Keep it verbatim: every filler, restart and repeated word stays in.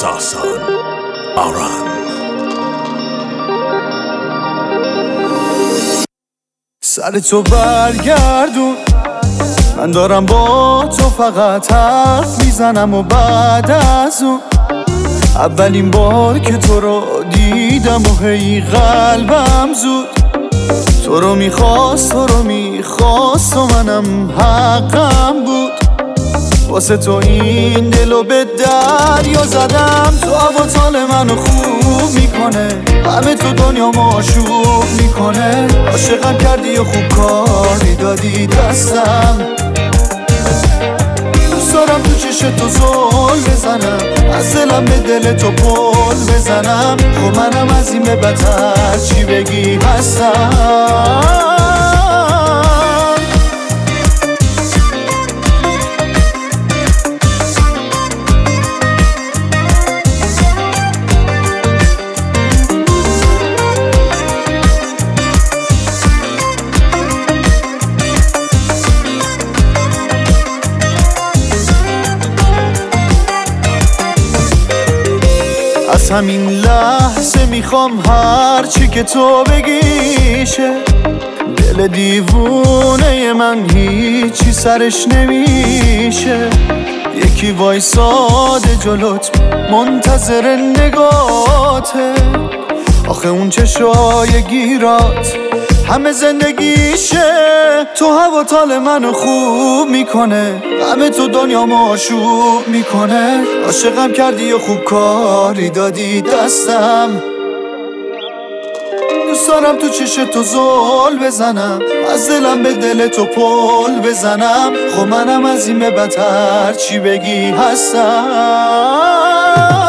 ساسان آران. سر تو برگردون، من دارم با تو فقط حرف میزنم و بعد از اون اولین بار که تو رو دیدم و هی قلبم زود تو رو میخواست تو رو میخواست و منم حقم بود واسه تو این دلو به دریا زدم. تو هواتال منو خوب میکنه، همه تو دنیا ماشوب میکنه. عاشقم کردی و خوب کاری دادی دستم. دوست دارم تو چشم تو زل بزنم، از دلم به دل تو پل بزنم. خب منم از این به بدتر چی بگی هستم. از همین لحظه میخوام هر چی که تو بگیشه. دل دیوونه من هیچی سرش نمیشه. یکی وایساده جلوت منتظر نگاته، آخه اون چشای گیرات همه زندگیشه. تو هواتال منو خوب میکنه، همه تو دنیا ماشوب میکنه. عاشقم کردی و خوب کاری دادی دستم. دوست دارم تو چشم تو زل بزنم، از دلم به دل تو پل بزنم. خب منم از این به بدتر چی بگی هستم.